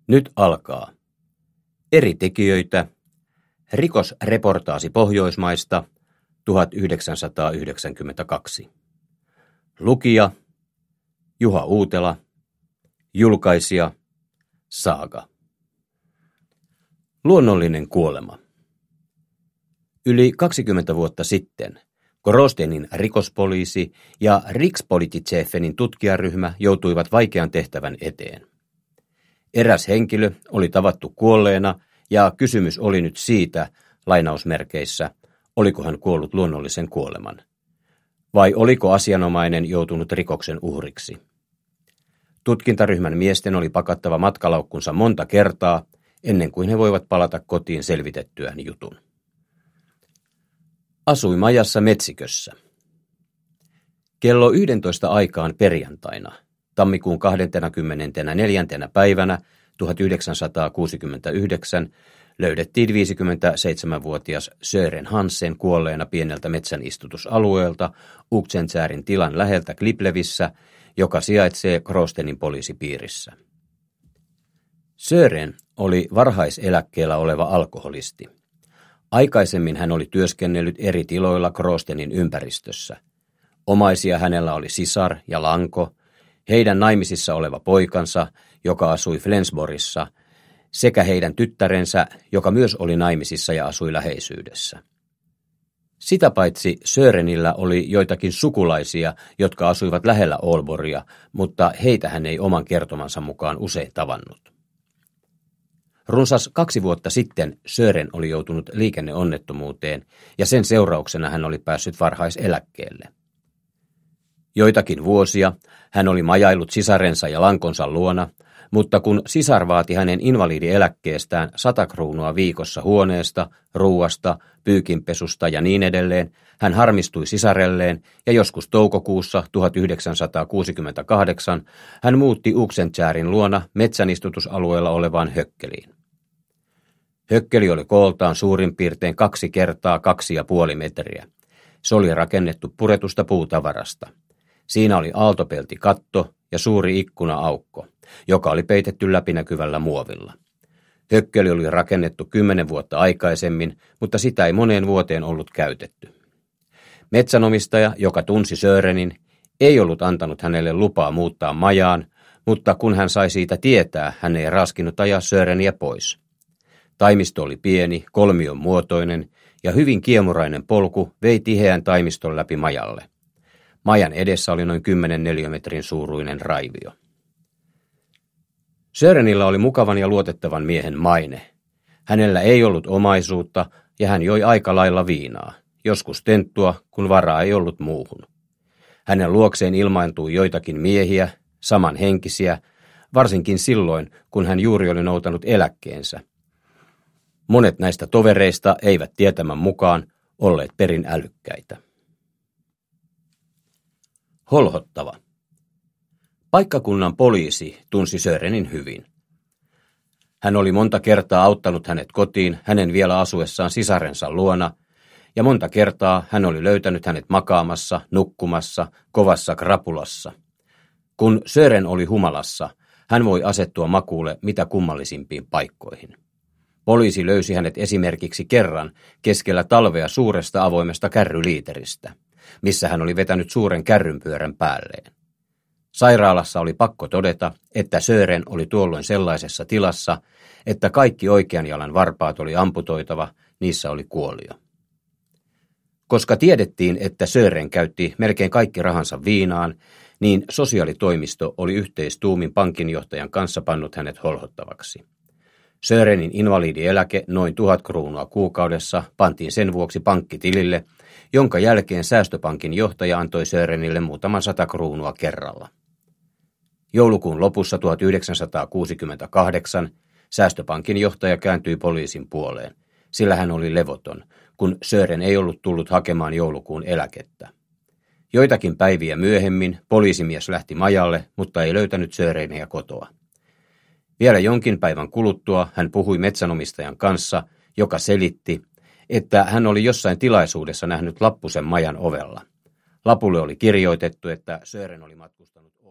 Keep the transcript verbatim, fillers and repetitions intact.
Nyt alkaa. Eri tekijöitä. Rikosreportaasi Pohjoismaista tuhatyhdeksänsataayhdeksänkymmentäkaksi. Lukija Juha Uutela. Julkaisija Saaga. Luonnollinen kuolema. Yli kaksikymmentä vuotta sitten Gråstenin rikospoliisi ja Rikspolitichefenin tutkijaryhmä joutuivat vaikean tehtävän eteen. Eräs henkilö oli tavattu kuolleena ja kysymys oli nyt siitä, lainausmerkeissä, oliko hän kuollut luonnollisen kuoleman. Vai oliko asianomainen joutunut rikoksen uhriksi? Tutkintaryhmän miesten oli pakattava matkalaukkunsa monta kertaa, ennen kuin he voivat palata kotiin selvitettyään jutun. Asuinmajassa Metsikössä. Kello yksitoista aikaan perjantaina, tammikuun kahdeskymmenesneljäs päivänä tuhatyhdeksänsataakuusikymmentäyhdeksän, löydettiin viisikymmentäseitsemänvuotias Sören Hansen kuolleena pieneltä metsän istutusalueelta Uksentsäärin tilan läheltä Kliplevissä, joka sijaitsee Gråstenin poliisipiirissä. Sören oli varhaiseläkkeellä oleva alkoholisti. Aikaisemmin hän oli työskennellyt eri tiloilla Gråstenin ympäristössä. Omaisia hänellä oli sisar ja lanko, heidän naimisissa oleva poikansa, joka asui Flensborgissa, sekä heidän tyttärensä, joka myös oli naimisissa ja asui läheisyydessä. Sitä paitsi Sörenillä oli joitakin sukulaisia, jotka asuivat lähellä Aalborgia, mutta heitä hän ei oman kertomansa mukaan usein tavannut. Runsas kaksi vuotta sitten Sören oli joutunut liikenneonnettomuuteen ja sen seurauksena hän oli päässyt varhaiseläkkeelle. Joitakin vuosia hän oli majaillut sisarensa ja lankonsa luona, mutta kun sisar vaati hänen invalidieläkkeestään sata kruunua viikossa huoneesta, ruuasta, pyykinpesusta ja niin edelleen, hän harmistui sisarelleen ja joskus toukokuussa tuhatyhdeksänsataakuusikymmentäkahdeksan hän muutti Uksentsäärin luona metsänistutusalueella olevaan hökkeliin. Hökkeli oli kooltaan suurin piirtein kaksi kertaa kaksi ja puoli metriä. Se oli rakennettu puretusta puutavarasta. Siinä oli aaltopelti katto ja suuri ikkuna-aukko, joka oli peitetty läpinäkyvällä muovilla. Hökkeli oli rakennettu kymmenen vuotta aikaisemmin, mutta sitä ei moneen vuoteen ollut käytetty. Metsänomistaja, joka tunsi Sörenin, ei ollut antanut hänelle lupaa muuttaa majaan, mutta kun hän sai siitä tietää, hän ei raskinut ajaa Söreniä pois. Taimisto oli pieni, kolmion muotoinen ja hyvin kiemurainen polku vei tiheän taimiston läpi majalle. Majan edessä oli noin kymmenen neliömetrin suuruinen raivio. Sörenillä oli mukavan ja luotettavan miehen maine. Hänellä ei ollut omaisuutta ja hän joi aika lailla viinaa, joskus tenttua, kun varaa ei ollut muuhun. Hänen luokseen ilmaantui joitakin miehiä, samanhenkisiä, varsinkin silloin, kun hän juuri oli noutanut eläkkeensä. Monet näistä tovereista eivät tietämän mukaan olleet perin älykkäitä. Holhottava. Paikkakunnan poliisi tunsi Sörenin hyvin. Hän oli monta kertaa auttanut hänet kotiin hänen vielä asuessaan sisarensa luona, ja monta kertaa hän oli löytänyt hänet makaamassa, nukkumassa, kovassa krapulassa. Kun Sören oli humalassa, hän voi asettua makuulle mitä kummallisimpiin paikkoihin. Poliisi löysi hänet esimerkiksi kerran keskellä talvea suuresta avoimesta kärryliiteristä, missä hän oli vetänyt suuren kärrynpyörän päälleen. Sairaalassa oli pakko todeta, että Sören oli tuolloin sellaisessa tilassa, että kaikki oikean jalan varpaat oli amputoitava, niissä oli kuolio. Koska tiedettiin, että Sören käytti melkein kaikki rahansa viinaan, niin sosiaalitoimisto oli yhteistuumin pankinjohtajan kanssa pannut hänet holhottavaksi. Sörenin invalidieläke noin tuhat kruunua kuukaudessa pantiin sen vuoksi pankkitilille, jonka jälkeen säästöpankin johtaja antoi Sörenille muutaman sata kruunua kerralla. Joulukuun lopussa tuhatyhdeksänsataakuusikymmentäkahdeksan säästöpankin johtaja kääntyi poliisin puoleen, sillä hän oli levoton, kun Sören ei ollut tullut hakemaan joulukuun eläkettä. Joitakin päiviä myöhemmin poliisimies lähti majalle, mutta ei löytänyt Söreniä kotoa. Vielä jonkin päivän kuluttua hän puhui metsänomistajan kanssa, joka selitti, että hän oli jossain tilaisuudessa nähnyt lappusen majan ovella. Lapulle oli kirjoitettu, että Sören oli matkustanut